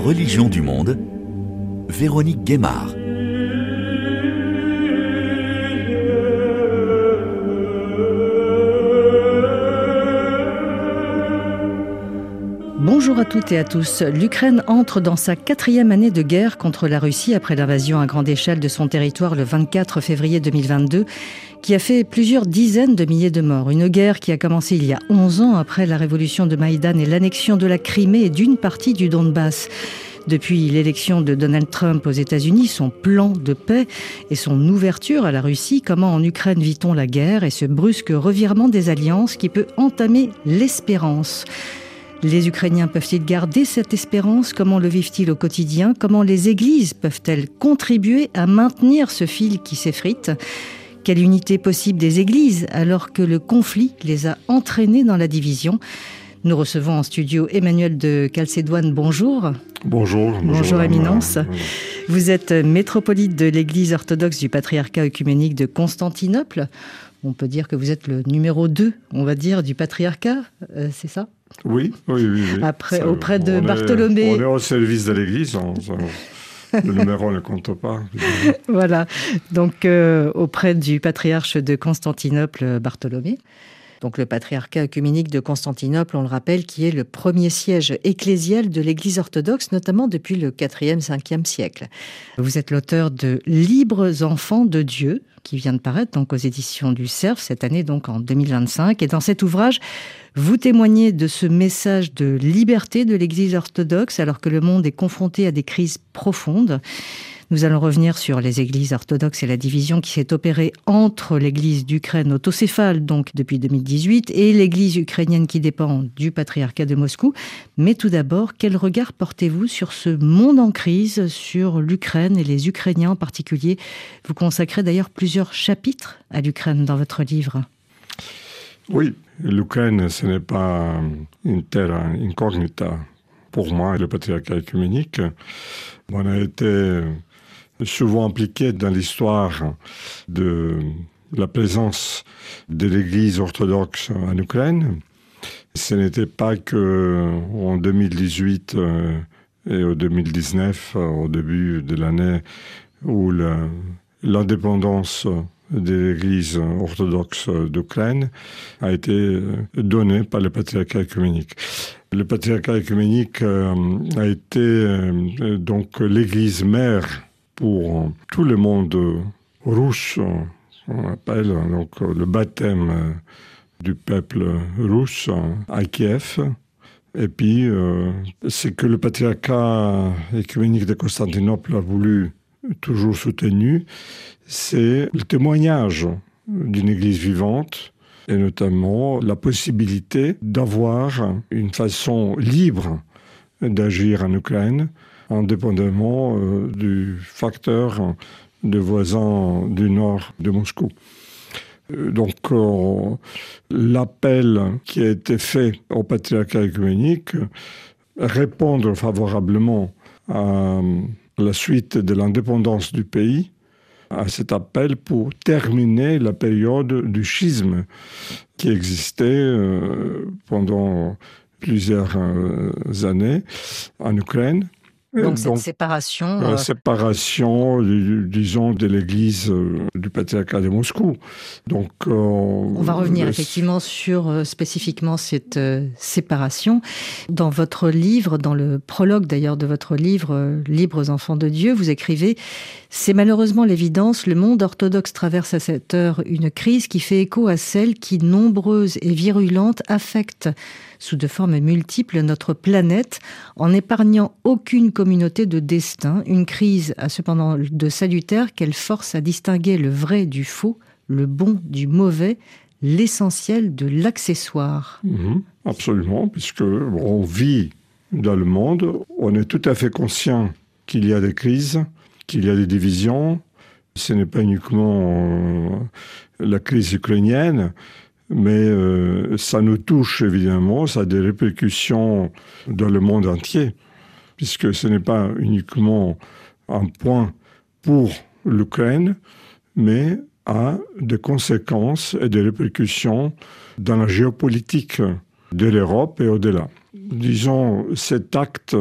Religion du monde, Véronique Guémard. Bonjour à toutes et à tous. L'Ukraine entre dans sa 4e année de guerre contre la Russie après l'invasion à grande échelle de son territoire le 24 février 2022, qui a fait plusieurs dizaines de milliers de morts. Une guerre qui a commencé il y a 11 ans après la révolution de Maïdan et l'annexion de la Crimée et d'une partie du Donbass. Depuis l'élection de Donald Trump aux États-Unis, son plan de paix et son ouverture à la Russie, comment en Ukraine vit-on la guerre et ce brusque revirement des alliances qui peut entamer l'espérance ? Les Ukrainiens peuvent-ils garder cette espérance ? Comment le vivent-ils au quotidien ? Comment les églises peuvent-elles contribuer à maintenir ce fil qui s'effrite ? Quelle unité possible des églises alors que le conflit les a entraînées dans la division ? Nous recevons en studio Emmanuel de Calcédoine. Bonjour. Bonjour Éminence. Vous êtes métropolite de l'Église orthodoxe du Patriarcat œcuménique de Constantinople. On peut dire que vous êtes le numéro 2, on va dire, du Patriarcat, c'est ça ? Oui. Après, auprès de Bartholomée. On est au service de l'Église, le numéro ne compte pas. Voilà, donc auprès du patriarche de Constantinople, Bartholomée. Donc le patriarcat œcuménique de Constantinople, on le rappelle, qui est le premier siège ecclésial de l'Église orthodoxe, notamment depuis le 4e, 5e siècle. Vous êtes l'auteur de Libres enfants de Dieu, qui vient de paraître donc aux éditions du Cerf, cette année donc en 2025. Et dans cet ouvrage, vous témoignez de ce message de liberté de l'Église orthodoxe, alors que le monde est confronté à des crises profondes. Nous allons revenir sur les églises orthodoxes et la division qui s'est opérée entre l'église d'Ukraine autocéphale, donc depuis 2018, et l'église ukrainienne qui dépend du patriarcat de Moscou. Mais tout d'abord, quel regard portez-vous sur ce monde en crise, sur l'Ukraine et les Ukrainiens en particulier ? Vous consacrez d'ailleurs plusieurs chapitres à l'Ukraine dans votre livre. Oui, l'Ukraine, ce n'est pas une terra incognita. Pour moi, le patriarcat œcuménique, on a été souvent impliqué dans l'histoire de la présence de l'Église orthodoxe en Ukraine. Ce n'était pas qu'en 2018 et en 2019, au début de l'année où l'indépendance de l'Église orthodoxe d'Ukraine a été donnée par le patriarcat œcuménique. Le patriarcat œcuménique a été donc l'Église mère pour tout le monde russe, on appelle donc le baptême du peuple russe à Kiev. Et puis, ce que le patriarcat œcuménique de Constantinople a voulu toujours soutenu, c'est le témoignage d'une Église vivante, et notamment la possibilité d'avoir une façon libre d'agir en Ukraine, indépendamment du facteur de voisins du nord de Moscou. Donc, l'appel qui a été fait au patriarcat œcuménique, répondre favorablement à la suite de l'indépendance du pays, à cet appel pour terminer la période du schisme qui existait pendant plusieurs années en Ukraine. Donc cette séparation... séparation, disons, de l'Église du patriarcat de Moscou. Donc, on va revenir effectivement sur spécifiquement cette séparation. Dans votre livre, dans le prologue d'ailleurs de votre livre « Libres enfants de Dieu », vous écrivez « C'est malheureusement l'évidence, le monde orthodoxe traverse à cette heure une crise qui fait écho à celle qui, nombreuse et virulente, affecte sous de formes multiples notre planète, en épargnant aucune communauté de destin. Une crise a cependant de salutaire qu'elle force à distinguer le vrai du faux, le bon du mauvais, l'essentiel de l'accessoire. » Absolument, puisque on vit dans le monde, on est tout à fait conscient qu'il y a des crises, qu'il y a des divisions. Ce n'est pas uniquement la crise ukrainienne, mais ça nous touche évidemment, ça a des répercussions dans le monde entier, puisque ce n'est pas uniquement un point pour l'Ukraine, mais a des conséquences et des répercussions dans la géopolitique de l'Europe et au-delà. Disons, cet acte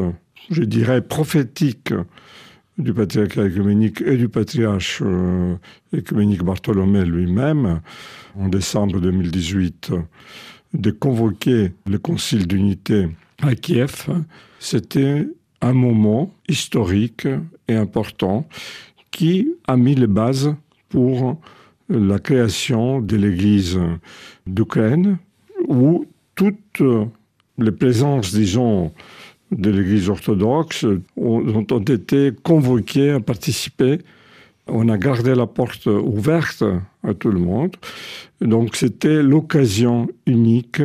je dirais, prophétique du patriarcat œcuménique et du patriarche œcuménique Bartholomée lui-même, en décembre 2018, de convoquer le Concile d'unité à Kiev. C'était un moment historique et important qui a mis les bases pour la création de l'Église d'Ukraine, où toutes les présences, disons, de l'Église orthodoxe ont été convoquées à participer. On a gardé la porte ouverte à tout le monde. Donc c'était l'occasion unique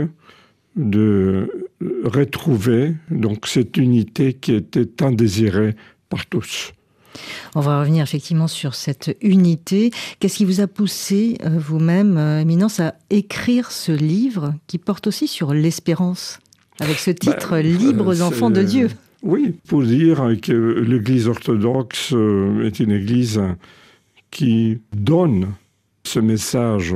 de retrouver donc, cette unité qui était tant désirée par tous. On va revenir effectivement sur cette unité. Qu'est-ce qui vous a poussé, vous-même, Éminence, à écrire ce livre qui porte aussi sur l'espérance, avec ce titre « Libres enfants de Dieu ». Oui, pour dire que l'Église orthodoxe est une Église qui donne ce message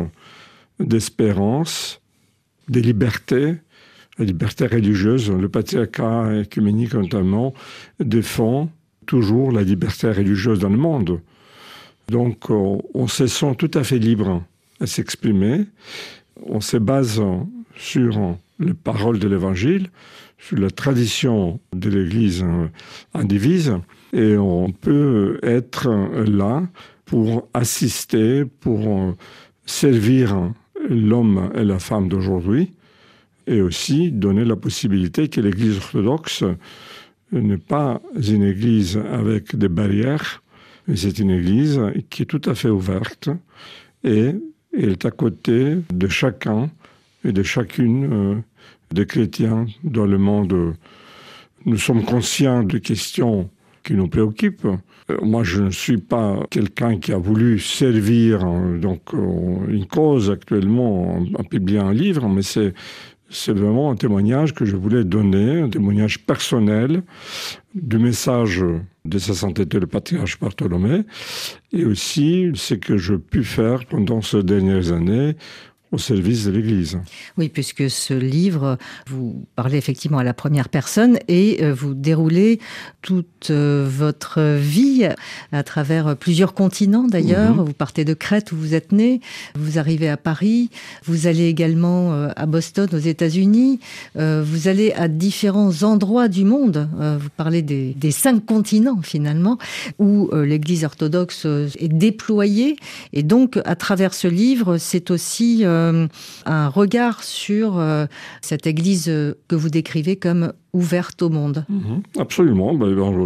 d'espérance, de liberté, la liberté religieuse. Le patriarcat œcuménique notamment défend toujours la liberté religieuse dans le monde. Donc on se sent tout à fait libre à s'exprimer. On se base sur les paroles de l'Évangile, sur la tradition de l'Église indivise, et on peut être là pour assister, pour servir l'homme et la femme d'aujourd'hui, et aussi donner la possibilité que l'Église orthodoxe n'est pas une Église avec des barrières, mais c'est une Église qui est tout à fait ouverte et elle est à côté de chacun et de chacune des chrétiens dans le monde. Nous sommes conscients des questions qui nous préoccupent. Moi, je ne suis pas quelqu'un qui a voulu servir une cause actuellement en publiant un livre, mais c'est vraiment un témoignage que je voulais donner, un témoignage personnel du message de sa sainteté le patriarche Bartholomée, et aussi ce que j'ai pu faire pendant ces dernières années au service de l'Église. Oui, puisque ce livre, vous parlez effectivement à la première personne et vous déroulez toute votre vie à travers plusieurs continents d'ailleurs. Vous partez de Crète où vous êtes né, vous arrivez à Paris, vous allez également à Boston aux États-Unis, vous allez à différents endroits du monde. Vous parlez des 5 continents finalement où l'Église orthodoxe est déployée, et donc à travers ce livre, c'est aussi un regard sur cette Église que vous décrivez comme ouverte au monde. Absolument.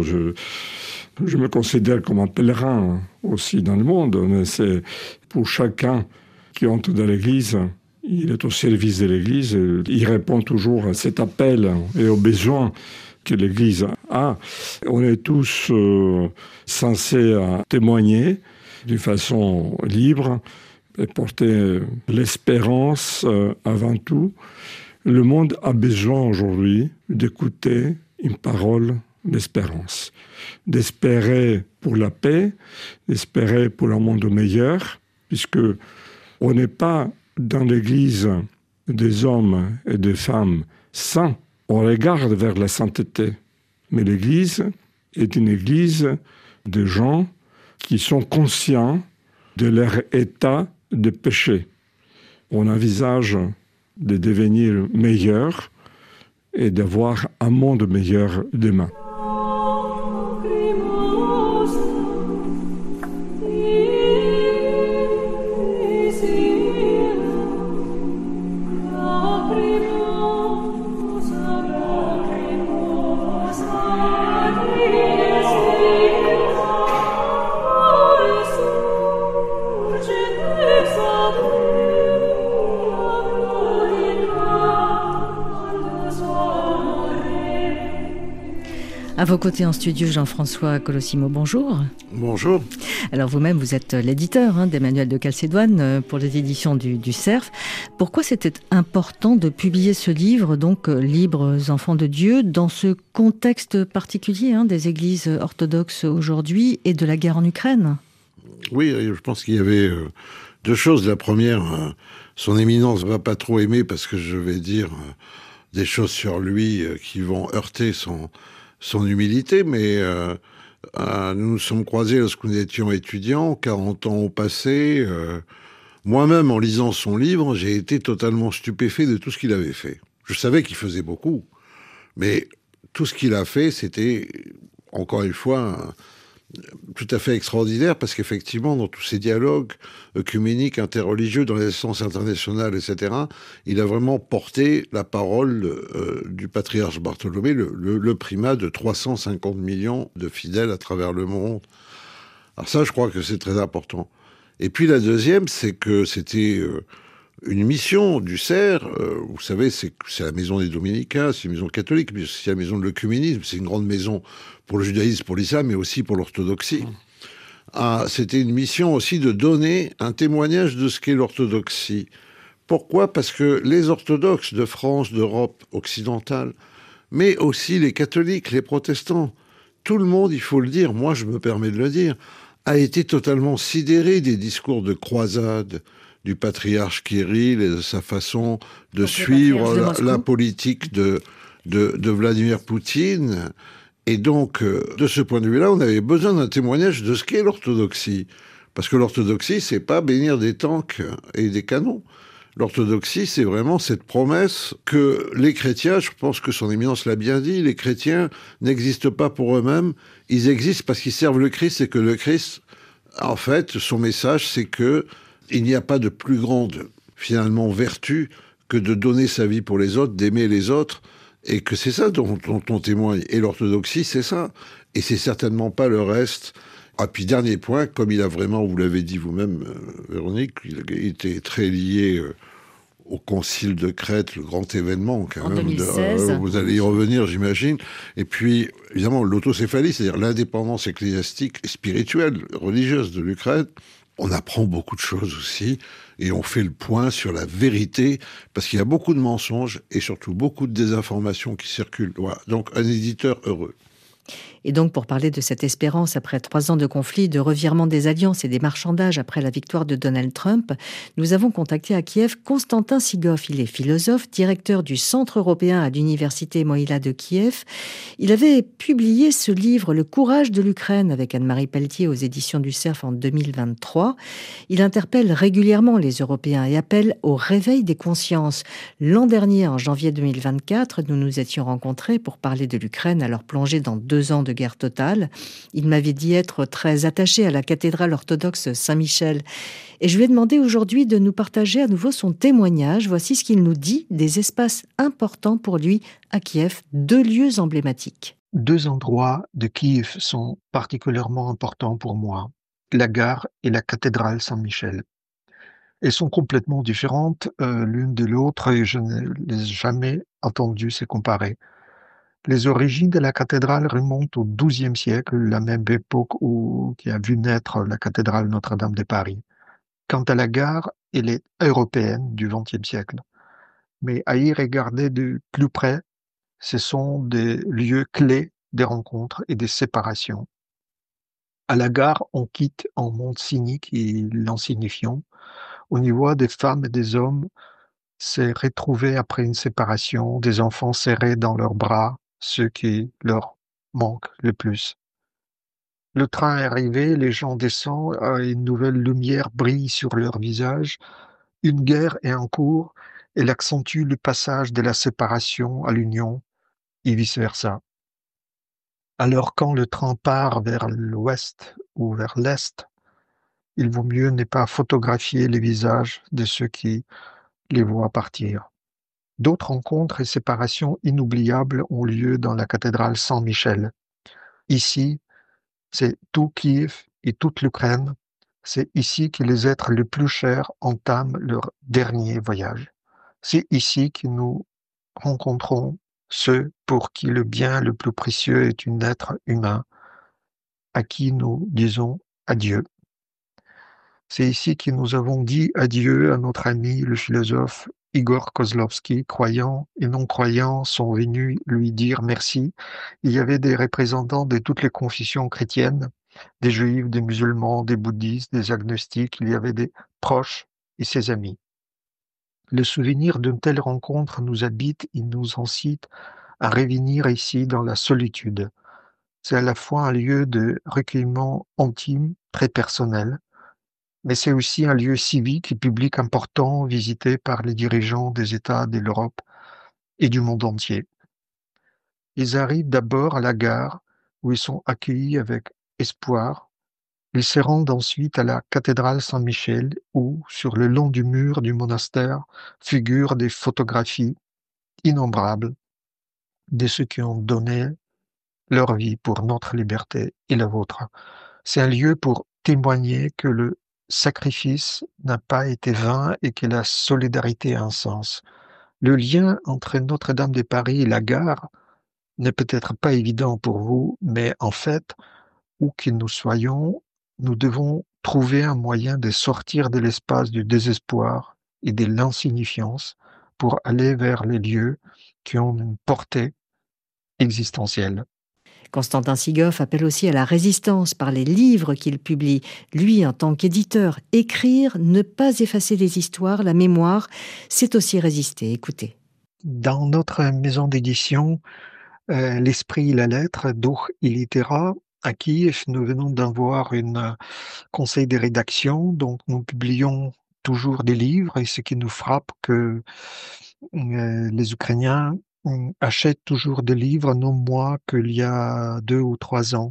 Je me considère comme un pèlerin aussi dans le monde, mais c'est pour chacun qui entre dans l'Église, il est au service de l'Église, il répond toujours à cet appel et aux besoins que l'Église a. On est tous censés témoigner d'une façon libre, et porter l'espérance avant tout. Le monde a besoin aujourd'hui d'écouter une parole d'espérance, d'espérer pour la paix, d'espérer pour un monde meilleur, puisque on n'est pas dans l'Église des hommes et des femmes saints. On regarde vers la sainteté, mais l'Église est une Église de gens qui sont conscients de leur état de péché. On envisage de devenir meilleur et d'avoir un monde meilleur demain. À vos côtés en studio, Jean-François Colosimo, bonjour. Bonjour. Alors vous-même, vous êtes l'éditeur des manuels de Chalcédoine pour les éditions du Cerf. Pourquoi c'était important de publier ce livre, donc Libres enfants de Dieu, dans ce contexte particulier des églises orthodoxes aujourd'hui et de la guerre en Ukraine ? Oui, je pense qu'il y avait 2 choses. La première, son éminence ne va pas trop aimer parce que je vais dire des choses sur lui qui vont heurter son humilité, mais nous nous sommes croisés lorsque nous étions étudiants, 40 ans au passé. Moi-même, en lisant son livre, j'ai été totalement stupéfait de tout ce qu'il avait fait. Je savais qu'il faisait beaucoup, mais tout ce qu'il a fait, c'était, encore une fois, tout à fait extraordinaire, parce qu'effectivement, dans tous ces dialogues œcuméniques, interreligieux, dans les instances internationales, etc., il a vraiment porté la parole du patriarche Bartholomé, le primat de 350 millions de fidèles à travers le monde. Alors ça, je crois que c'est très important. Et puis la deuxième, c'est que c'était une mission du CERF. Vous savez, c'est la maison des Dominicains, c'est une maison catholique, mais c'est la maison de l'œcuménisme, c'est une grande maison pour le judaïsme, pour l'islam, mais aussi pour l'orthodoxie. C'était une mission aussi de donner un témoignage de ce qu'est l'orthodoxie. Pourquoi ? Parce que les orthodoxes de France, d'Europe occidentale, mais aussi les catholiques, les protestants, tout le monde, il faut le dire, moi je me permets de le dire, a été totalement sidéré des discours de croisade du patriarche Kirill et de sa façon de suivre la politique de Vladimir Poutine. Et donc, de ce point de vue-là, on avait besoin d'un témoignage de ce qu'est l'orthodoxie. Parce que l'orthodoxie, c'est pas bénir des tanks et des canons. L'orthodoxie, c'est vraiment cette promesse que les chrétiens, je pense que son éminence l'a bien dit, les chrétiens n'existent pas pour eux-mêmes, ils existent parce qu'ils servent le Christ, et que le Christ, en fait, son message, c'est que il n'y a pas de plus grande, finalement, vertu que de donner sa vie pour les autres, d'aimer les autres, et que c'est ça dont on témoigne. Et l'orthodoxie, c'est ça. Et c'est certainement pas le reste. Ah, puis dernier point, comme il a vraiment, vous l'avez dit vous-même, Véronique, il était très lié au Concile de Crète, le grand événement quand en même. 2016. Vous allez y revenir, j'imagine. Et puis, évidemment, l'autocéphalie, c'est-à-dire l'indépendance ecclésiastique et spirituelle, religieuse de l'Ukraine. On apprend beaucoup de choses aussi, et on fait le point sur la vérité, parce qu'il y a beaucoup de mensonges et surtout beaucoup de désinformations qui circulent. Voilà. Donc, un éditeur heureux. Et donc, pour parler de cette espérance après 3 ans de conflit, de revirement des alliances et des marchandages après la victoire de Donald Trump, nous avons contacté à Kiev Konstantin Sigov. Il est philosophe, directeur du Centre européen à l'Université Mohyla de Kiev. Il avait publié ce livre, Le courage de l'Ukraine, avec Anne-Marie Pelletier aux éditions du CERF en 2023. Il interpelle régulièrement les Européens et appelle au réveil des consciences. L'an dernier, en janvier 2024, nous nous étions rencontrés pour parler de l'Ukraine, alors plongée dans 2 ans de guerre totale. Il m'avait dit être très attaché à la cathédrale orthodoxe Saint-Michel. Et je lui ai demandé aujourd'hui de nous partager à nouveau son témoignage. Voici ce qu'il nous dit des espaces importants pour lui à Kiev, 2 lieux emblématiques. 2 endroits de Kiev sont particulièrement importants pour moi, la gare et la cathédrale Saint-Michel. Elles sont complètement différentes l'une de l'autre et je ne les ai jamais entendues se comparer. Les origines de la cathédrale remontent au XIIe siècle, la même époque qui a vu naître la cathédrale Notre-Dame de Paris. Quant à la gare, elle est européenne du XXe siècle. Mais à y regarder de plus près, ce sont des lieux clés des rencontres et des séparations. À la gare, on quitte un monde cynique et l'insignifiant. On y voit des femmes et des hommes se retrouver après une séparation, des enfants serrés dans leurs bras, ceux qui leur manquent le plus. Le train est arrivé, les gens descendent, une nouvelle lumière brille sur leur visage. Une guerre est en cours, elle accentue le passage de la séparation à l'union, et vice-versa. Alors quand le train part vers l'ouest ou vers l'est, il vaut mieux ne pas photographier les visages de ceux qui les voient partir. D'autres rencontres et séparations inoubliables ont lieu dans la cathédrale Saint-Michel. Ici, c'est tout Kiev et toute l'Ukraine. C'est ici que les êtres les plus chers entament leur dernier voyage. C'est ici que nous rencontrons ceux pour qui le bien le plus précieux est un être humain, à qui nous disons adieu. C'est ici que nous avons dit adieu à notre ami le philosophe Igor Kozlovski. Croyants et non-croyants sont venus lui dire merci. Il y avait des représentants de toutes les confessions chrétiennes, des juifs, des musulmans, des bouddhistes, des agnostiques. Il y avait des proches et ses amis. Le souvenir d'une telle rencontre nous habite et nous incite à revenir ici dans la solitude. C'est à la fois un lieu de recueillement intime, très personnel, mais c'est aussi un lieu civique et public important visité par les dirigeants des États de l'Europe et du monde entier. Ils arrivent d'abord à la gare où ils sont accueillis avec espoir. Ils se rendent ensuite à la cathédrale Saint-Michel où, sur le long du mur du monastère, figurent des photographies innombrables de ceux qui ont donné leur vie pour notre liberté et la vôtre. C'est un lieu pour témoigner que le sacrifice n'a pas été vain et que la solidarité a un sens. Le lien entre Notre-Dame de Paris et la gare n'est peut-être pas évident pour vous, mais en fait, où que nous soyons, nous devons trouver un moyen de sortir de l'espace du désespoir et de l'insignifiance pour aller vers les lieux qui ont une portée existentielle. Constantin Sigoff appelle aussi à la résistance par les livres qu'il publie. Lui, en tant qu'éditeur, écrire, ne pas effacer les histoires, la mémoire, c'est aussi résister. Écoutez. Dans notre maison d'édition, L'Esprit et la lettre, Duch et Litera, à Kiev, nous venons d'avoir un conseil de rédaction, donc nous publions toujours des livres et ce qui nous frappe que les Ukrainiens achètent toujours des livres, non moins qu'il y a 2 ou 3 ans.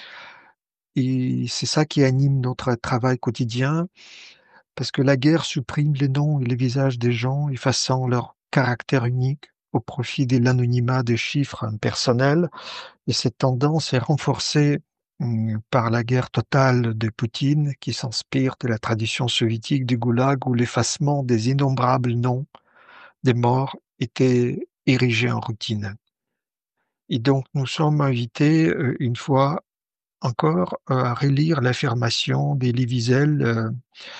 Et c'est ça qui anime notre travail quotidien, parce que la guerre supprime les noms et les visages des gens, effaçant leur caractère unique au profit de l'anonymat des chiffres personnels. Et cette tendance est renforcée par la guerre totale de Poutine, qui s'inspire de la tradition soviétique du goulag, où l'effacement des innombrables noms des morts était érigé en routine. Et donc nous sommes invités une fois encore à relire l'affirmation d'Elie Wiesel.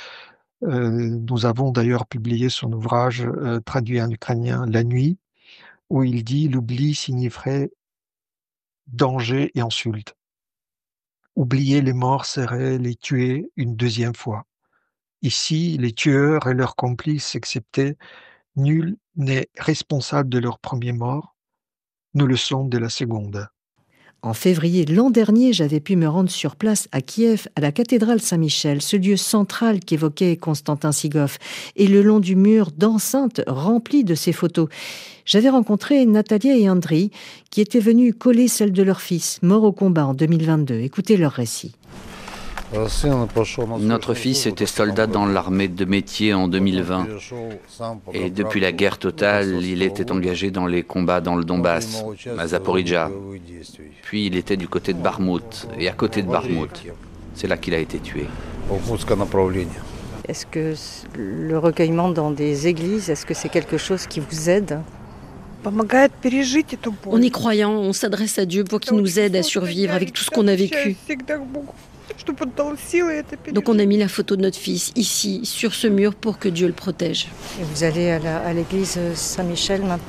Nous avons d'ailleurs publié son ouvrage traduit en ukrainien La nuit, où il dit l'oubli signifierait danger et insulte. Oublier les morts serait les tuer une deuxième fois. Ici, les tueurs et leurs complices exceptés, nul n'est responsable de leur premier mort. Nous le sommes de la seconde. En février l'an dernier, j'avais pu me rendre sur place à Kiev, à la cathédrale Saint-Michel, ce lieu central qu'évoquait Constantin Sigoff, et le long du mur d'enceinte rempli de ces photos. J'avais rencontré Natalia et Andriy, qui étaient venus coller celles de leur fils, mort au combat en 2022. Écoutez leur récit. Notre fils était soldat dans l'armée de métier en 2020 et depuis la guerre totale, il était engagé dans les combats dans le Donbass, à Zaporijjia. Puis il était du côté de Bakhmout et à côté de Bakhmout. C'est là qu'il a été tué. Est-ce que le recueillement dans des églises, est-ce que c'est quelque chose qui vous aide ? On est croyant, on s'adresse à Dieu pour qu'il nous aide à survivre avec tout ce qu'on a vécu. Donc on a mis la photo de notre fils ici, sur ce mur, pour que Dieu le protège. Et vous allez à l'église Saint-Michel maintenant ?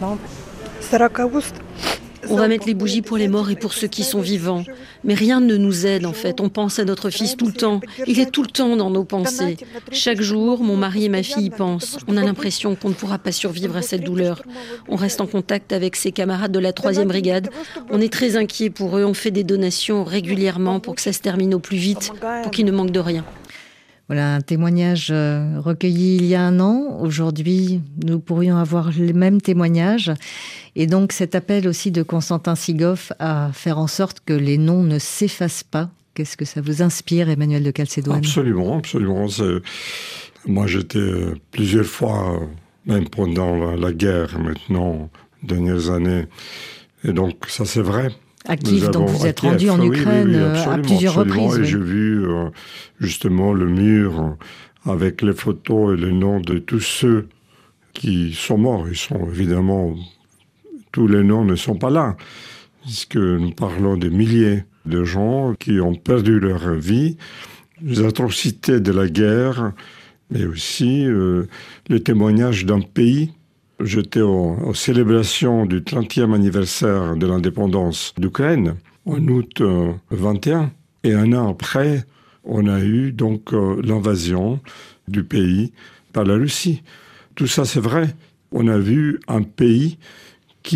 On va mettre les bougies pour les morts et pour ceux qui sont vivants. Mais rien ne nous aide en fait. On pense à notre fils tout le temps. Il est tout le temps dans nos pensées. Chaque jour, mon mari et ma fille y pensent. On a l'impression qu'on ne pourra pas survivre à cette douleur. On reste en contact avec ses camarades de la 3e brigade. On est très inquiets pour eux. On fait des donations régulièrement pour que ça se termine au plus vite, pour qu'ils ne manquent de rien. Voilà un témoignage recueilli il y a 1 an. Aujourd'hui, nous pourrions avoir les mêmes témoignages. Et donc cet appel aussi de Constantin Sigoff à faire en sorte que les noms ne s'effacent pas. Qu'est-ce que ça vous inspire, Emmanuel de Calcédoine ? Absolument, absolument. Moi, j'étais plusieurs fois, même pendant la guerre, maintenant, dernières années. Et donc, ça, c'est vrai. À Kiev, donc vous êtes rendu en Ukraine à plusieurs reprises. Et j'ai vu justement le mur avec les photos et les noms de tous ceux qui sont morts. Ils sont évidemment... Tous les noms ne sont pas là, puisque nous parlons des milliers de gens qui ont perdu leur vie, les atrocités de la guerre, mais aussi le témoignage d'un pays. J'étais aux célébrations du 30e anniversaire de l'indépendance d'Ukraine, en août 21, et 1 an après, on a eu donc l'invasion du pays par la Russie. Tout ça, c'est vrai. On a vu un pays qui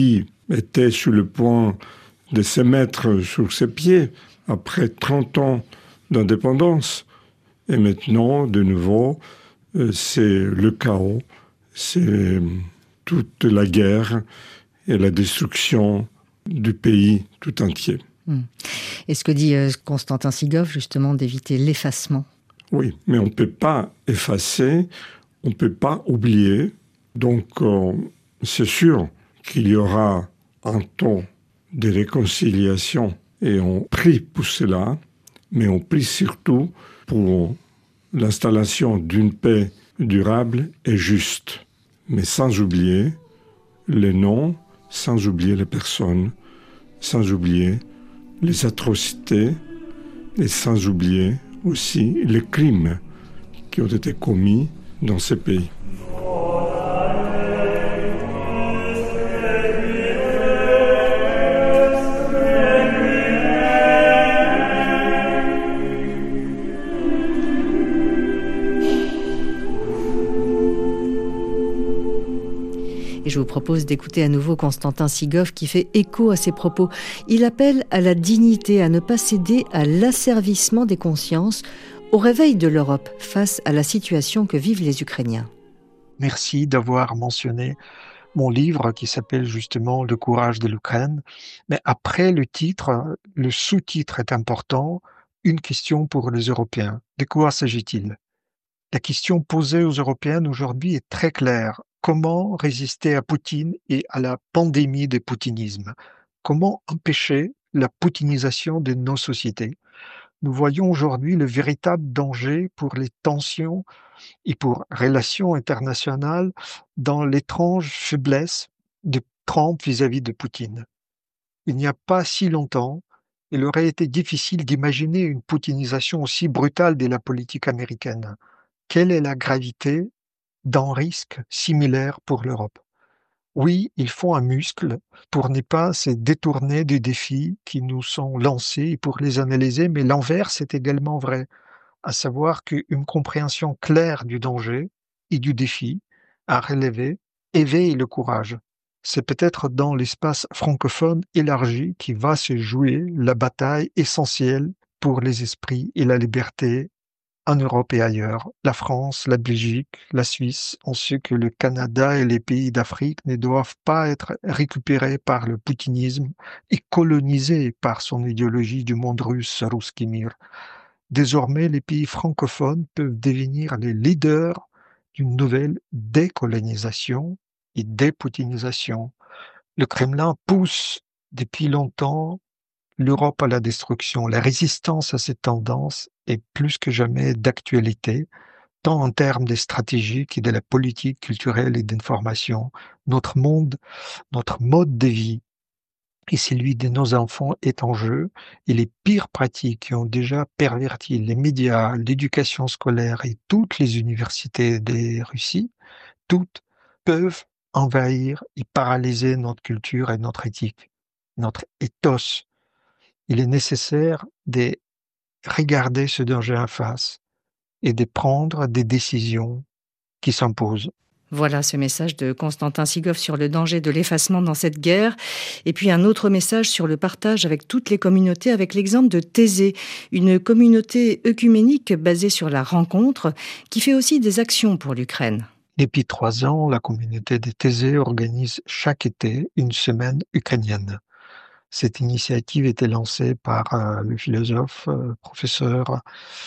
était sur le point de se mettre sur ses pieds après 30 ans d'indépendance. Et maintenant, de nouveau, c'est le chaos, c'est toute la guerre et la destruction du pays tout entier. Et ce que dit Konstantin Sigov, justement, d'éviter l'effacement. Oui, mais on ne peut pas effacer, on ne peut pas oublier. Donc, c'est sûr qu'il y aura un temps de réconciliation et on prie pour cela, mais on prie surtout pour l'installation d'une paix durable et juste, mais sans oublier les noms, sans oublier les personnes, sans oublier les atrocités et sans oublier aussi les crimes qui ont été commis dans ces pays. Et je vous propose d'écouter à nouveau Konstantin Sigov qui fait écho à ces propos. Il appelle à la dignité, à ne pas céder à l'asservissement des consciences, au réveil de l'Europe face à la situation que vivent les Ukrainiens. Merci d'avoir mentionné mon livre qui s'appelle justement « Le courage de l'Ukraine ». Mais après le titre, le sous-titre est important, une question pour les Européens. De quoi s'agit-il ? La question posée aux Européens aujourd'hui est très claire. Comment résister à Poutine et à la pandémie du poutinisme ? Comment empêcher la poutinisation de nos sociétés ? Nous voyons aujourd'hui le véritable danger pour les tensions et pour relations internationales dans l'étrange faiblesse de Trump vis-à-vis de Poutine. Il n'y a pas si longtemps, il aurait été difficile d'imaginer une poutinisation aussi brutale de la politique américaine. Quelle est la gravité d'un risque similaire pour l'Europe? Oui, il faut un muscle pour ne pas se détourner des défis qui nous sont lancés et pour les analyser, mais l'inverse est également vrai, à savoir qu'une compréhension claire du danger et du défi à relever éveille le courage. C'est peut-être dans l'espace francophone élargi qui va se jouer la bataille essentielle pour les esprits et la liberté en Europe et ailleurs, la France, la Belgique, la Suisse, ainsi que le Canada et les pays d'Afrique ne doivent pas être récupérés par le poutinisme et colonisés par son idéologie du monde russe, Russki Mir. Désormais, les pays francophones peuvent devenir les leaders d'une nouvelle décolonisation et dépoutinisation. Le Kremlin pousse depuis longtemps l'Europe à la destruction. La résistance à cette tendance est plus que jamais d'actualité, tant en termes de stratégie que de la politique culturelle et d'information. Notre monde, notre mode de vie et celui de nos enfants est en jeu, et les pires pratiques qui ont déjà perverti les médias, l'éducation scolaire et toutes les universités de Russie, toutes peuvent envahir et paralyser notre culture et notre éthique, notre ethos. Il est nécessaire de regarder ce danger en face et de prendre des décisions qui s'imposent. Voilà ce message de Konstantin Sigov sur le danger de l'effacement dans cette guerre. Et puis un autre message sur le partage avec toutes les communautés, avec l'exemple de Thésée, une communauté œcuménique basée sur la rencontre, qui fait aussi des actions pour l'Ukraine. Depuis 3 ans, la communauté de Thésée organise chaque été une semaine ukrainienne. Cette initiative était lancée par le philosophe, professeur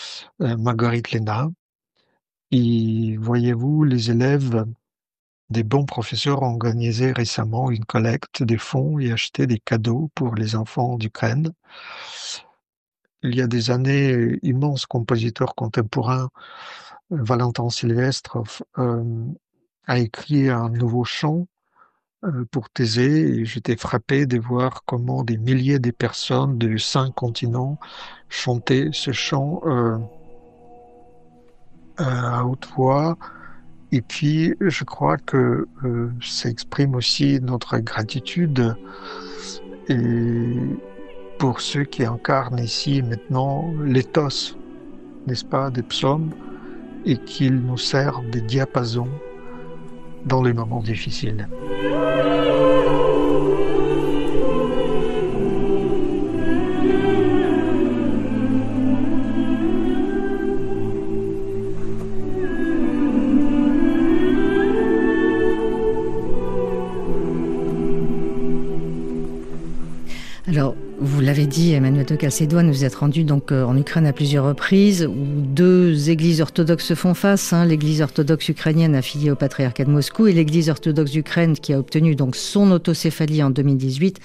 Marguerite Léna. Et voyez-vous, les élèves des bons professeurs ont organisé récemment une collecte de fonds et acheté des cadeaux pour les enfants d'Ukraine. Il y a des années, immense compositeur contemporain, Valentin Sylvestre, a écrit un nouveau chant pour Thésée, et j'étais frappé de voir comment des milliers de personnes de 5 continents chantaient ce chant à haute voix. Et puis, je crois que ça exprime aussi notre gratitude et pour ceux qui incarnent ici maintenant l'éthos, n'est-ce pas, des psaumes, et qu'ils nous servent de diapason dans les moments difficiles. Alors, vous l'avez dit, Emmanuel de Calcédoine, vous êtes rendu donc en Ukraine à plusieurs reprises, où 2 églises orthodoxes se font face, l'église orthodoxe ukrainienne affiliée au patriarcat de Moscou et l'église orthodoxe d'Ukraine qui a obtenu donc son autocéphalie en 2018.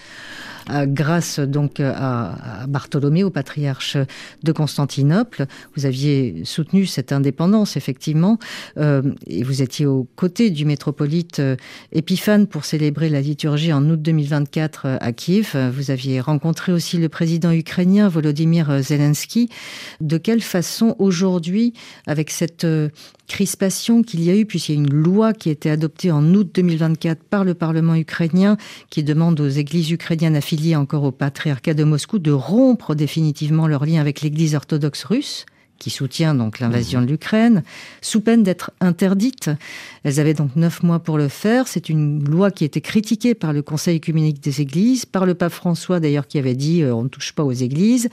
Grâce donc à Bartholomé, au patriarche de Constantinople. Vous aviez soutenu cette indépendance, effectivement, et vous étiez aux côtés du métropolite Épiphane pour célébrer la liturgie en août 2024 à Kiev. Vous aviez rencontré aussi le président ukrainien Volodymyr Zelensky. De quelle façon aujourd'hui, avec cette crispation qu'il y a eu, puisqu'il y a une loi qui a été adoptée en août 2024 par le Parlement ukrainien qui demande aux églises ukrainiennes affiliées encore au patriarcat de Moscou de rompre définitivement leur lien avec l'église orthodoxe russe, qui soutient donc l'invasion de l'Ukraine, sous peine d'être interdites. Elles avaient donc 9 mois pour le faire. C'est une loi qui a été critiquée par le Conseil œcuménique des Églises, par le pape François d'ailleurs qui avait dit on ne touche pas aux Églises.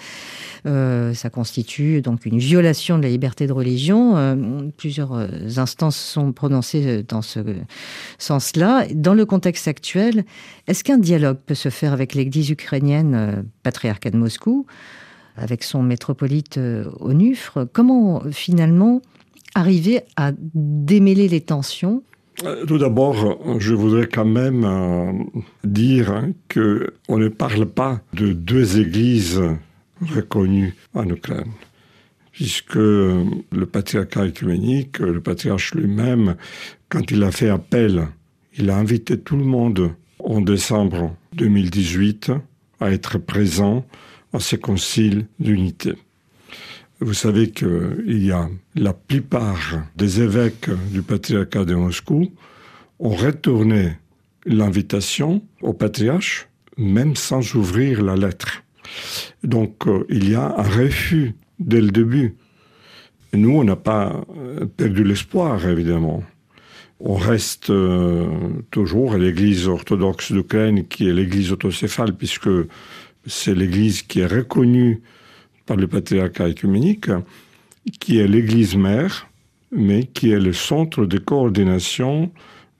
Ça constitue donc une violation de la liberté de religion. Plusieurs instances sont prononcées dans ce sens-là. Dans le contexte actuel, est-ce qu'un dialogue peut se faire avec l'Église ukrainienne, patriarcat de Moscou, avec son métropolite Onufre? Comment finalement arriver à démêler les tensions? Tout d'abord, je voudrais quand même dire qu'on ne parle pas de 2 églises reconnues en Ukraine, puisque le patriarcat œcuménique, le patriarche lui-même, quand il a fait appel, il a invité tout le monde en décembre 2018 à être présent à ces conciles d'unité. Vous savez qu'il y a la plupart des évêques du patriarcat de Moscou ont retourné l'invitation au patriarche, même sans ouvrir la lettre. Donc il y a un refus dès le début. Et nous, on n'a pas perdu l'espoir, évidemment. On reste toujours à l'église orthodoxe d'Ukraine, qui est l'église autocéphale, puisque c'est l'église qui est reconnue par le patriarcat œcuménique, qui est l'église mère, mais qui est le centre de coordination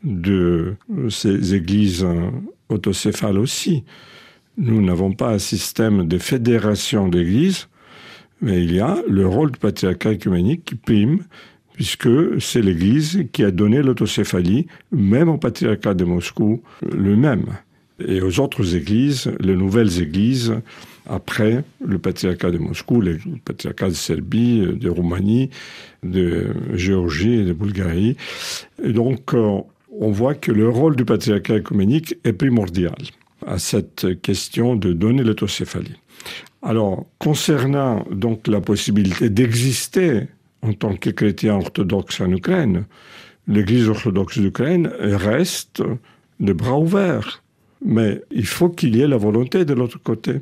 de ces églises autocéphales aussi. Nous n'avons pas un système de fédération d'églises, mais il y a le rôle du patriarcat œcuménique qui prime, puisque c'est l'église qui a donné l'autocéphalie, même au patriarcat de Moscou lui-même. Et aux autres églises, les nouvelles églises, après le patriarcat de Moscou, le patriarcat de Serbie, de Roumanie, de Géorgie et de Bulgarie. Et donc, on voit que le rôle du patriarcat œcuménique est primordial à cette question de donner l'autocéphalie. Alors, concernant donc la possibilité d'exister en tant que chrétien orthodoxe en Ukraine, l'Église orthodoxe d'Ukraine reste de bras ouverts. Mais il faut qu'il y ait la volonté de l'autre côté.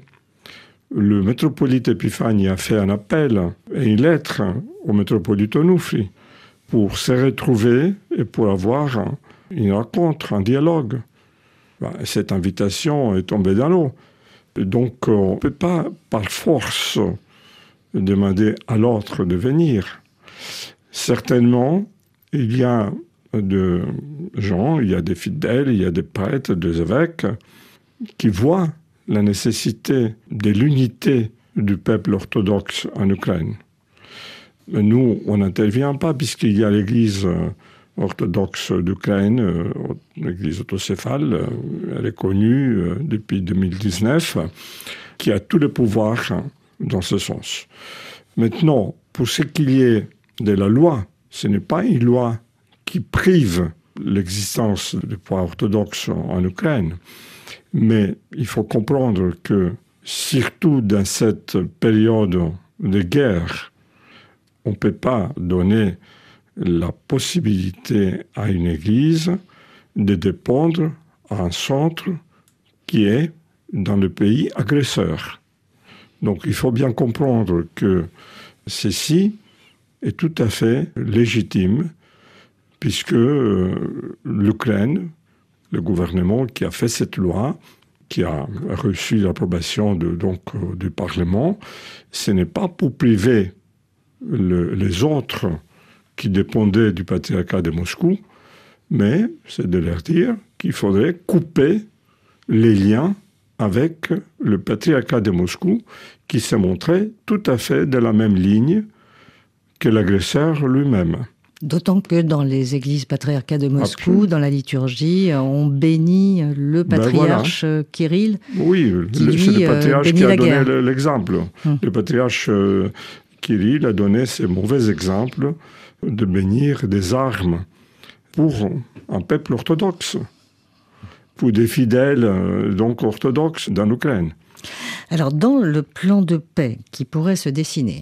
Le métropolite Épiphanie a fait un appel et une lettre au métropolite Onufri pour se retrouver et pour avoir une rencontre, un dialogue. Cette invitation est tombée dans l'eau. Donc on ne peut pas, par force, demander à l'autre de venir. Certainement, il y a de gens, il y a des fidèles, il y a des prêtres, des évêques qui voient la nécessité de l'unité du peuple orthodoxe en Ukraine. Mais nous, on n'intervient pas puisqu'il y a l'Église orthodoxe d'Ukraine, l'Église autocéphale, elle est connue depuis 2019, qui a tout le pouvoir dans ce sens. Maintenant, pour ce qu'il y est de la loi, ce n'est pas une loi qui prive l'existence du pouvoir orthodoxe en Ukraine. Mais il faut comprendre que, surtout dans cette période de guerre, on ne peut pas donner la possibilité à une église de dépendre à un centre qui est dans le pays agresseur. Donc il faut bien comprendre que ceci est tout à fait légitime, puisque l'Ukraine, le gouvernement qui a fait cette loi, qui a reçu l'approbation du Parlement, ce n'est pas pour priver les autres qui dépendaient du patriarcat de Moscou, mais c'est de leur dire qu'il faudrait couper les liens avec le patriarcat de Moscou, qui s'est montré tout à fait de la même ligne que l'agresseur lui-même. D'autant que dans les églises patriarcats de Moscou, dans la liturgie, on bénit le patriarche Kirill. Oui, c'est le patriarche qui a donné l'exemple. Le patriarche Kirill a donné ces mauvais exemples de bénir des armes pour un peuple orthodoxe, pour des fidèles donc orthodoxes dans l'Ukraine. Alors, dans le plan de paix qui pourrait se dessiner,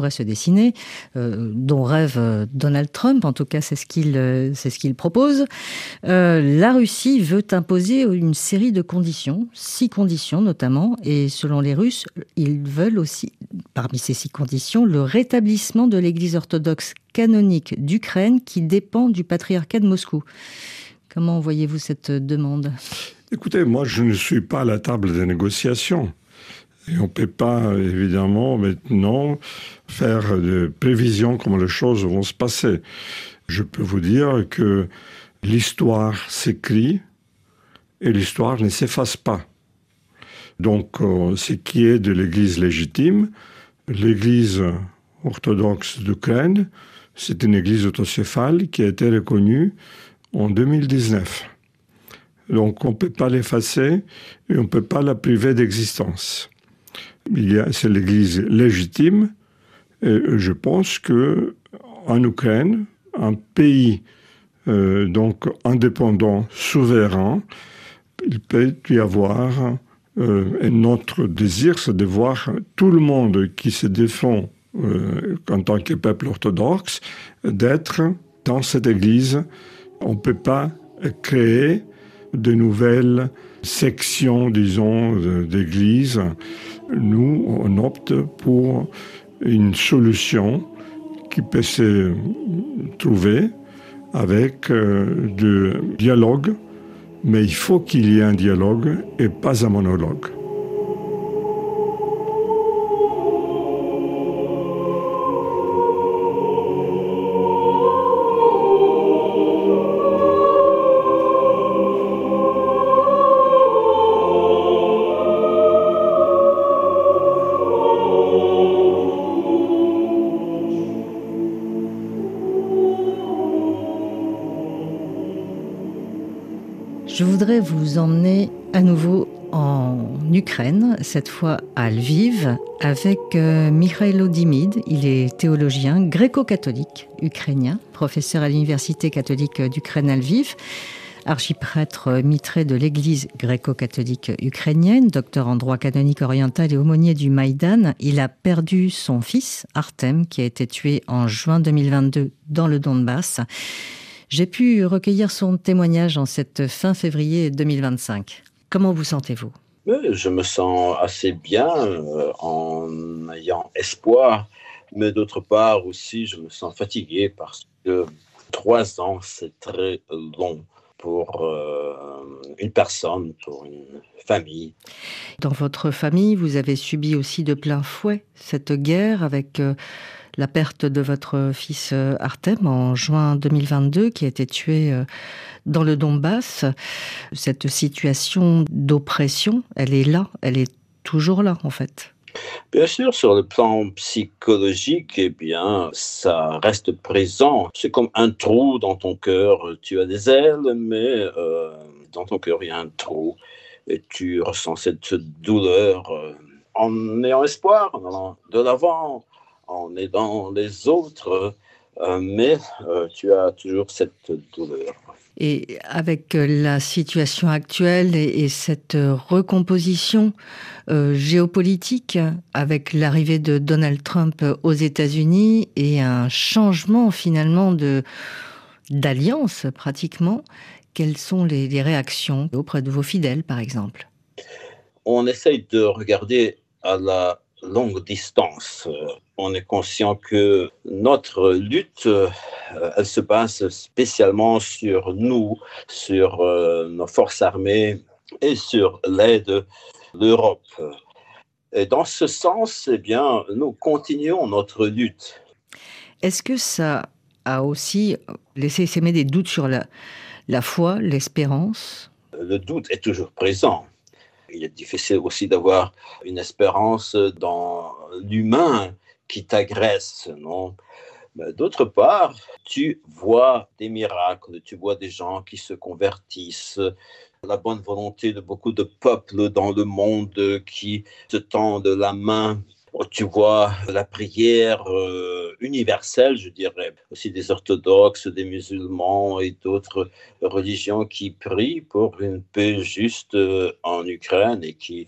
dont rêve Donald Trump, en tout cas c'est ce qu'il propose, la Russie veut imposer une série de conditions, 6 conditions notamment, et selon les Russes, ils veulent aussi, parmi ces 6 conditions, le rétablissement de l'Église orthodoxe canonique d'Ukraine qui dépend du patriarcat de Moscou. Comment voyez-vous cette demande ? Écoutez, moi je ne suis pas à la table des négociations. Et on ne peut pas, évidemment, maintenant faire de prévisions comment les choses vont se passer. Je peux vous dire que l'histoire s'écrit et l'histoire ne s'efface pas. Donc, ce qui est de l'Église légitime, l'Église orthodoxe d'Ukraine, c'est une Église autocéphale qui a été reconnue en 2019. Donc, on ne peut pas l'effacer et on ne peut pas la priver d'existence. C'est l'Église légitime, et je pense qu'en Ukraine, un pays donc indépendant, souverain, il peut y avoir et notre désir, c'est de voir tout le monde qui se défend en tant que peuple orthodoxe, d'être dans cette Église. On ne peut pas créer de nouvelles sections, disons, d'églises. Nous, on opte pour une solution qui peut se trouver avec du dialogue, mais il faut qu'il y ait un dialogue et pas un monologue. Je voudrais vous emmener à nouveau en Ukraine, cette fois à Lviv, avec Mikhailo Dimid. Il est théologien gréco-catholique ukrainien, professeur à l'Université catholique d'Ukraine à Lviv, archiprêtre mitré de l'Église gréco-catholique ukrainienne, docteur en droit canonique oriental et aumônier du Maïdan. Il a perdu son fils, Artem, qui a été tué en juin 2022 dans le Donbass. J'ai pu recueillir son témoignage en cette fin février 2025. Comment vous sentez-vous ? Je me sens assez bien en ayant espoir, mais d'autre part aussi, je me sens fatigué parce que 3 ans, c'est très long pour une personne, pour une famille. Dans votre famille, vous avez subi aussi de plein fouet cette guerre avec la perte de votre fils Artem en juin 2022, qui a été tué dans le Donbass. Cette situation d'oppression, elle est là, elle est toujours là en fait. Bien sûr, sur le plan psychologique, eh bien, ça reste présent. C'est comme un trou dans ton cœur. Tu as des ailes, mais dans ton cœur, il y a un trou. Et tu ressens cette douleur en ayant espoir, en allant de l'avant, en aidant les autres, mais tu as toujours cette douleur. Et avec la situation actuelle et cette recomposition géopolitique, avec l'arrivée de Donald Trump aux États-Unis et un changement finalement d'alliance pratiquement, quelles sont les réactions auprès de vos fidèles, par exemple ? On essaye de regarder à la longue distance. On est conscient que notre lutte, elle se base spécialement sur nous, sur nos forces armées et sur l'aide de l'Europe. Et dans ce sens, eh bien, nous continuons notre lutte. Est-ce que ça a aussi laissé s'aimer des doutes sur la foi, l'espérance ? Le doute est toujours présent. Il est difficile aussi d'avoir une espérance dans l'humain qui t'agresse, non? Mais d'autre part, tu vois des miracles, tu vois des gens qui se convertissent, la bonne volonté de beaucoup de peuples dans le monde qui te tendent la main. Tu vois la prière universelle, je dirais, aussi des orthodoxes, des musulmans et d'autres religions qui prient pour une paix juste en Ukraine et qui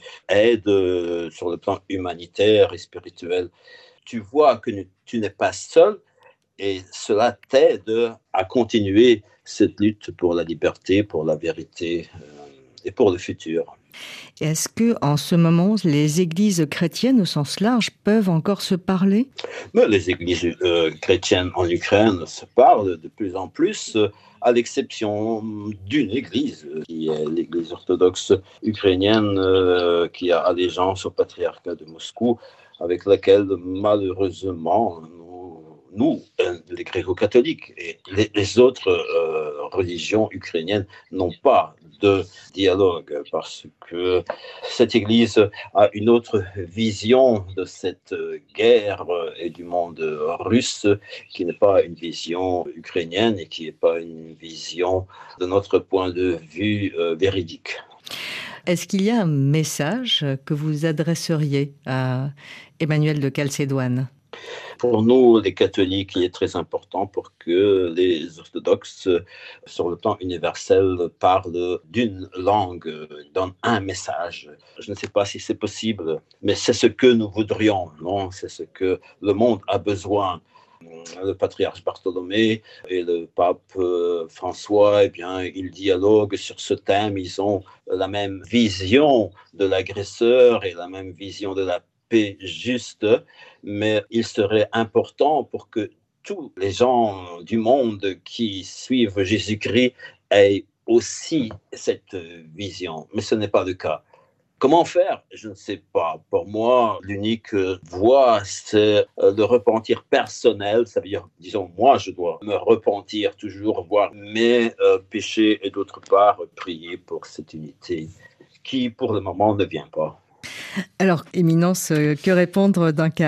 aident sur le plan humanitaire et spirituel. Tu vois que tu n'es pas seul et cela t'aide à continuer cette lutte pour la liberté, pour la vérité et pour le futur. Est-ce que, en ce moment, les églises chrétiennes au sens large peuvent encore se parler ? Mais les églises chrétiennes en Ukraine se parlent de plus en plus, à l'exception d'une église, qui est l'église orthodoxe ukrainienne, qui a allégeance au patriarcat de Moscou, avec laquelle, malheureusement, nous, les gréco-catholiques et les autres religions ukrainiennes n'ont pas de dialogue parce que cette Église a une autre vision de cette guerre et du monde russe qui n'est pas une vision ukrainienne et qui n'est pas une vision de notre point de vue véridique. Est-ce qu'il y a un message que vous adresseriez à Emmanuel de Calcédoine ? Pour nous, les catholiques, il est très important pour que les orthodoxes, sur le plan universel, parlent d'une langue, donnent un message. Je ne sais pas si c'est possible, mais c'est ce que nous voudrions, non ? C'est ce que le monde a besoin. Le patriarche Bartholomé et le pape François, eh bien, ils dialoguent sur ce thème. Ils ont la même vision de l'agresseur et la même vision de la paix juste, mais il serait important pour que tous les gens du monde qui suivent Jésus-Christ aient aussi cette vision, mais ce n'est pas le cas. Comment faire ? Je ne sais pas. Pour moi, l'unique voie, c'est le repentir personnel. Ça veut dire, disons, moi, je dois me repentir, toujours voir mes péchés et d'autre part, prier pour cette unité qui, pour le moment, ne vient pas. Alors, Éminence, que répondre donc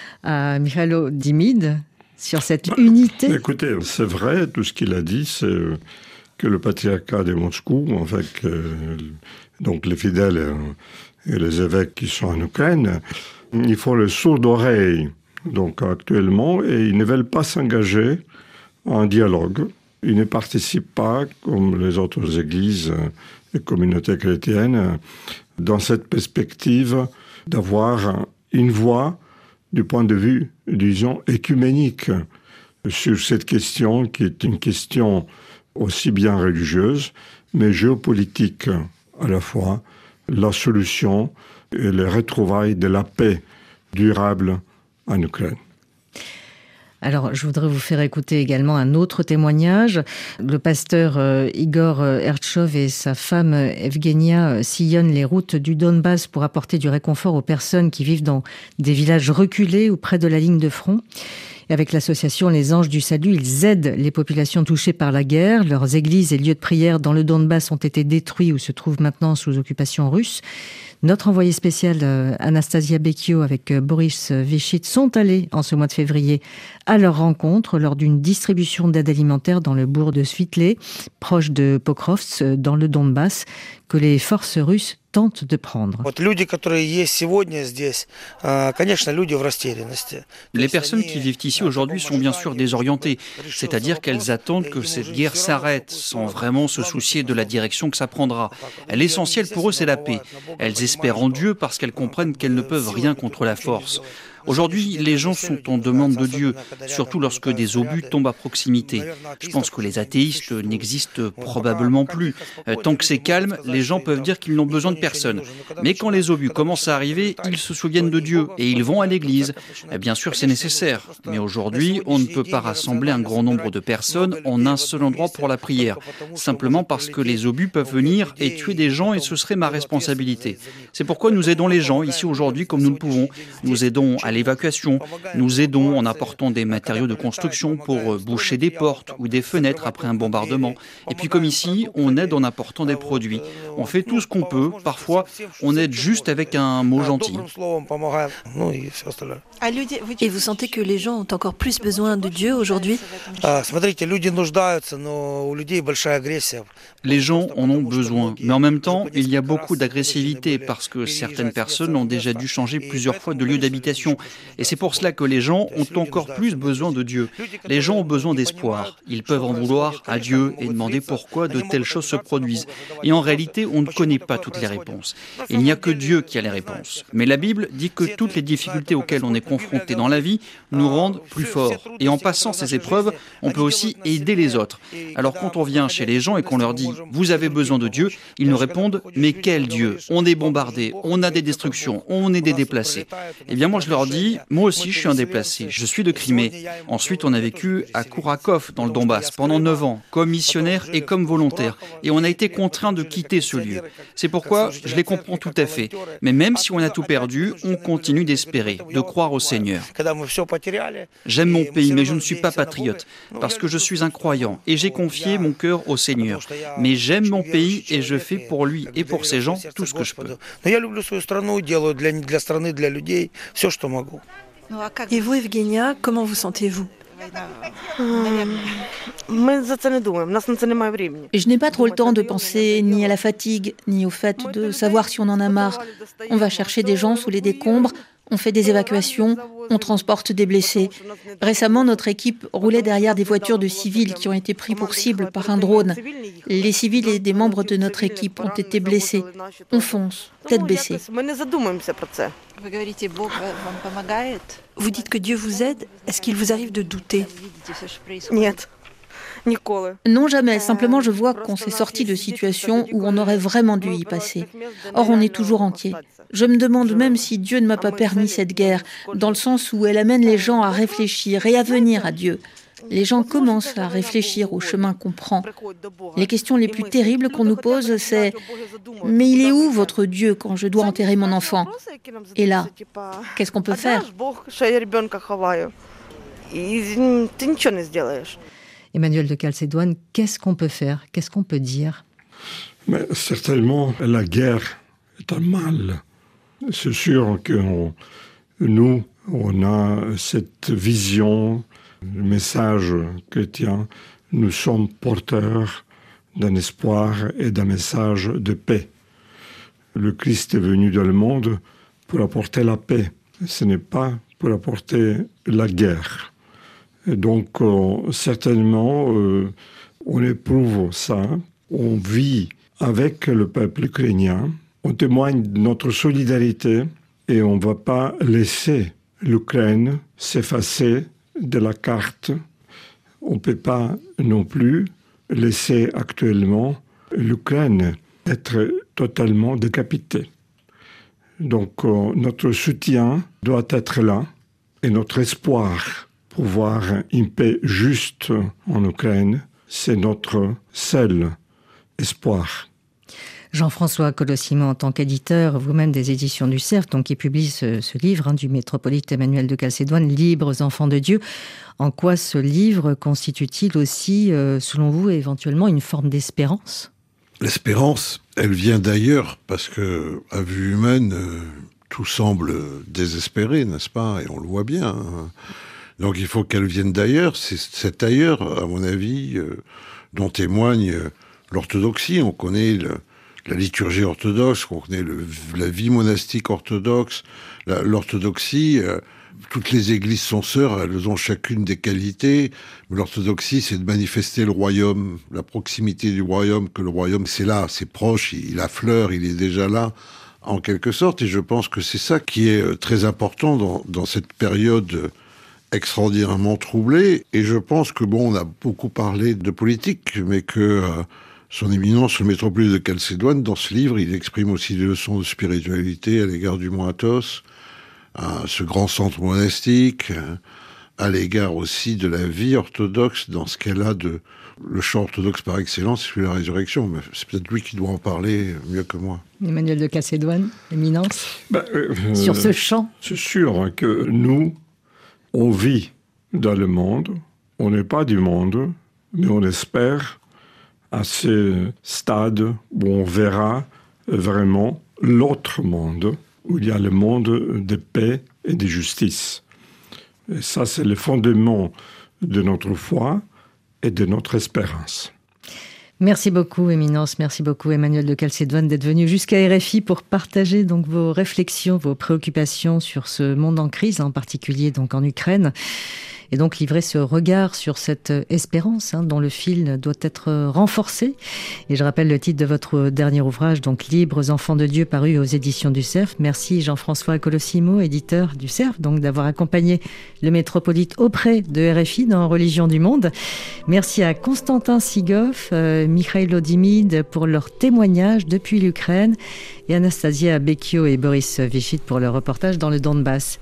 à Mihailo Dimid sur cette unité ? Écoutez, c'est vrai, tout ce qu'il a dit, c'est que le patriarcat de Moscou, avec donc les fidèles et les évêques qui sont en Ukraine, ils font le sourd d'oreille donc actuellement et ils ne veulent pas s'engager en dialogue. Ils ne participent pas, comme les autres églises et communautés chrétiennes, dans cette perspective d'avoir une voix du point de vue, disons, écuménique sur cette question qui est une question aussi bien religieuse, mais géopolitique à la fois, la solution et les retrouvailles de la paix durable en Ukraine. Alors, je voudrais vous faire écouter également un autre témoignage. Le pasteur Igor Ertchov et sa femme Evgenia sillonnent les routes du Donbass pour apporter du réconfort aux personnes qui vivent dans des villages reculés ou près de la ligne de front. Et avec l'association Les Anges du Salut, ils aident les populations touchées par la guerre. Leurs églises et lieux de prière dans le Donbass ont été détruits ou se trouvent maintenant sous occupation russe. Notre envoyé spécial Anastasia Becchio avec Boris Vichit sont allés en ce mois de février à leur rencontre lors d'une distribution d'aide alimentaire dans le bourg de Svitlé, proche de Pokrovsk, dans le Donbass, que les forces russes tentent de prendre. Les personnes qui vivent ici aujourd'hui sont bien sûr désorientées, c'est-à-dire qu'elles attendent que cette guerre s'arrête sans vraiment se soucier de la direction que ça prendra. L'essentiel pour eux, c'est la paix. Elles espèrent en Dieu parce qu'elles comprennent qu'elles ne peuvent rien contre la force. Aujourd'hui, les gens sont en demande de Dieu, surtout lorsque des obus tombent à proximité. Je pense que les athéistes n'existent probablement plus. Tant que c'est calme, les gens peuvent dire qu'ils n'ont besoin de personne. Mais quand les obus commencent à arriver, ils se souviennent de Dieu et ils vont à l'église. Bien sûr, c'est nécessaire. Mais aujourd'hui, on ne peut pas rassembler un grand nombre de personnes en un seul endroit pour la prière. Simplement parce que les obus peuvent venir et tuer des gens et ce serait ma responsabilité. C'est pourquoi nous aidons les gens ici aujourd'hui comme nous le pouvons. Nous aidons à les l'évacuation. Nous aidons en apportant des matériaux de construction pour boucher des portes ou des fenêtres après un bombardement. Et puis comme ici, on aide en apportant des produits. On fait tout ce qu'on peut. Parfois, on aide juste avec un mot gentil. Et vous sentez que les gens ont encore plus besoin de Dieu aujourd'hui? Les gens en ont besoin, mais en même temps, il y a beaucoup d'agressivité parce que certaines personnes ont déjà dû changer plusieurs fois de lieu d'habitation. Et c'est pour cela que les gens ont encore plus besoin de Dieu. Les gens ont besoin d'espoir. Ils peuvent en vouloir à Dieu et demander pourquoi de telles choses se produisent. Et en réalité, on ne connaît pas toutes les réponses. Il n'y a que Dieu qui a les réponses. Mais la Bible dit que toutes les difficultés auxquelles on est confronté dans la vie nous rendent plus forts. Et en passant ces épreuves, on peut aussi aider les autres. Alors quand on vient chez les gens et qu'on leur dit « Vous avez besoin de Dieu », ils nous répondent « Mais quel Dieu? On est bombardé, on a des destructions, on est des déplacés. » Eh bien moi je leur dis « Moi aussi je suis un déplacé, je suis de Crimée. » Ensuite on a vécu à Kourakov dans le Donbass pendant 9 ans, comme missionnaire et comme volontaire. Et on a été contraints de quitter ce lieu. C'est pourquoi je les comprends tout à fait. Mais même si on a tout perdu, on continue d'espérer, de croire au Seigneur. J'aime mon pays, mais je ne suis pas patriote, parce que je suis un croyant et j'ai confié mon cœur au Seigneur. Mais j'aime mon pays et je fais pour lui et pour ses gens tout ce que je peux. Et vous, Evgenia, comment vous sentez-vous? Je n'ai pas trop le temps de penser ni à la fatigue, ni au fait de savoir si on en a marre. On va chercher des gens sous les décombres, on fait des évacuations, on transporte des blessés. Récemment, notre équipe roulait derrière des voitures de civils qui ont été pris pour cible par un drone. Les civils et des membres de notre équipe ont été blessés. On fonce, tête baissée. Vous dites que Dieu vous aide. Est-ce qu'il vous arrive de douter? Non, jamais. Simplement, je vois qu'on s'est sorti de situations où on aurait vraiment dû y passer. Or, on est toujours entier. Je me demande même si Dieu ne m'a pas permis cette guerre, dans le sens où elle amène les gens à réfléchir et à venir à Dieu. Les gens commencent à réfléchir au chemin qu'on prend. Les questions les plus terribles qu'on nous pose, c'est « Mais il est où votre Dieu quand je dois enterrer mon enfant ?» Et là, qu'est-ce qu'on peut faire? Emmanuel de Calcédoine, qu'est-ce qu'on peut faire? Qu'est-ce qu'on peut dire? Mais certainement, la guerre est un mal. C'est sûr que nous, on a cette vision, le message chrétien. Nous sommes porteurs d'un espoir et d'un message de paix. Le Christ est venu dans le monde pour apporter la paix. Ce n'est pas pour apporter la guerre. Et donc, certainement, on éprouve ça. On vit avec le peuple ukrainien. On témoigne de notre solidarité et on ne va pas laisser l'Ukraine s'effacer de la carte. On ne peut pas non plus laisser actuellement l'Ukraine être totalement décapitée. Donc notre soutien doit être là et notre espoir pour voir une paix juste en Ukraine, c'est notre seul espoir. Jean-François Colossimo, en tant qu'éditeur, vous-même des éditions du Cerf, donc qui publie ce livre du métropolite Emmanuel de Calcédoine, Libres enfants de Dieu. En quoi ce livre constitue-t-il aussi, selon vous, éventuellement une forme d'espérance? L'espérance, elle vient d'ailleurs, parce que à vue humaine, tout semble désespéré, n'est-ce pas? Et on le voit bien. Hein. Donc il faut qu'elle vienne d'ailleurs. C'est ailleurs, à mon avis, dont témoigne l'orthodoxie. On connaît la liturgie orthodoxe, on connaît la vie monastique orthodoxe, l'orthodoxie. Toutes les églises sont sœurs, elles ont chacune des qualités. Mais l'orthodoxie, c'est de manifester le royaume, la proximité du royaume, que le royaume, c'est là, c'est proche, il affleure, il est déjà là, en quelque sorte. Et je pense que c'est ça qui est très important dans cette période extraordinairement troublée. Et je pense que, bon, on a beaucoup parlé de politique, mais que son éminence, le métropolite de Calcédoine, dans ce livre, il exprime aussi des leçons de spiritualité à l'égard du Mont Athos, à ce grand centre monastique, à l'égard aussi de la vie orthodoxe dans ce qu'elle a de Le chant orthodoxe par excellence, c'est celui de la résurrection, mais c'est peut-être lui qui doit en parler mieux que moi. Emmanuel de Calcédoine, éminence, sur ce chant. C'est sûr que nous, on vit dans le monde, on n'est pas du monde, mais on espère à ce stade où on verra vraiment l'autre monde, où il y a le monde de paix et de justice. Et ça, c'est le fondement de notre foi et de notre espérance. Merci beaucoup, Éminence. Merci beaucoup, Emmanuel de Calcédoine, d'être venu jusqu'à RFI pour partager donc vos réflexions, vos préoccupations sur ce monde en crise, en particulier donc en Ukraine. Et donc livrer ce regard sur cette espérance dont le fil doit être renforcé. Et je rappelle le titre de votre dernier ouvrage, donc Libres enfants de Dieu, paru aux éditions du Cerf. Merci Jean-François Colossimo, éditeur du Cerf, donc d'avoir accompagné le métropolite auprès de RFI dans Religion du Monde. Merci à Constantin Sigov, Mikhail Odimide pour leur témoignage depuis l'Ukraine et Anastasia Becchio et Boris Vichit pour leur reportage dans le Donbass.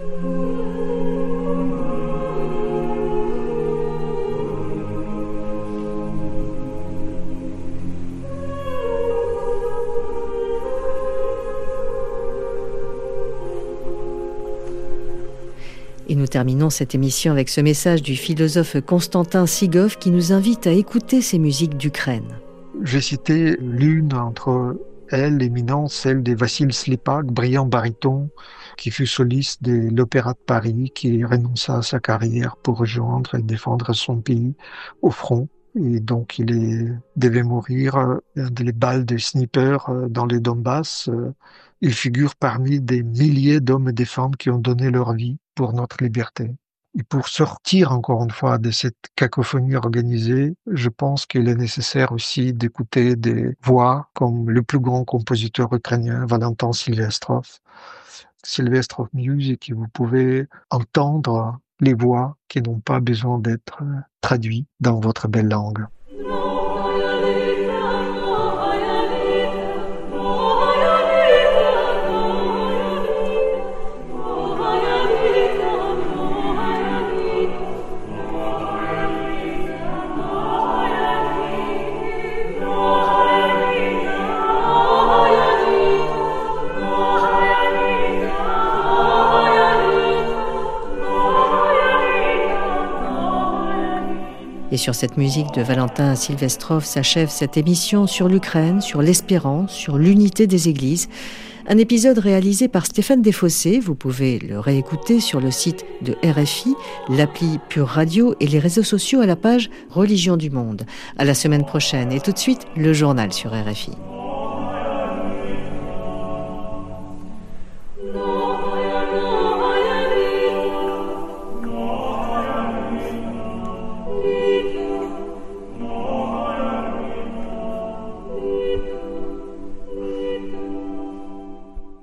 Et nous terminons cette émission avec ce message du philosophe Constantin Sigov qui nous invite à écouter ces musiques d'Ukraine. J'ai cité l'une entre elles, l'éminence, celle de Vassil Slipak, brillant baryton, qui fut soliste de l'Opéra de Paris, qui renonça à sa carrière pour rejoindre et défendre son pays au front. Et donc il devait mourir des balles de sniper dans le Donbass. Il figure parmi des milliers d'hommes et de femmes qui ont donné leur vie pour notre liberté. Et pour sortir encore une fois de cette cacophonie organisée, je pense qu'il est nécessaire aussi d'écouter des voix comme le plus grand compositeur ukrainien, Valentin Silvestrov. Silvestrov Music, et vous pouvez entendre les voix qui n'ont pas besoin d'être traduites dans votre belle langue. Et sur cette musique de Valentin Silvestrov s'achève cette émission sur l'Ukraine, sur l'espérance, sur l'unité des églises. Un épisode réalisé par Stéphane Desfossés. Vous pouvez le réécouter sur le site de RFI, l'appli Pure Radio et les réseaux sociaux à la page Religion du Monde. À la semaine prochaine et tout de suite, le journal sur RFI.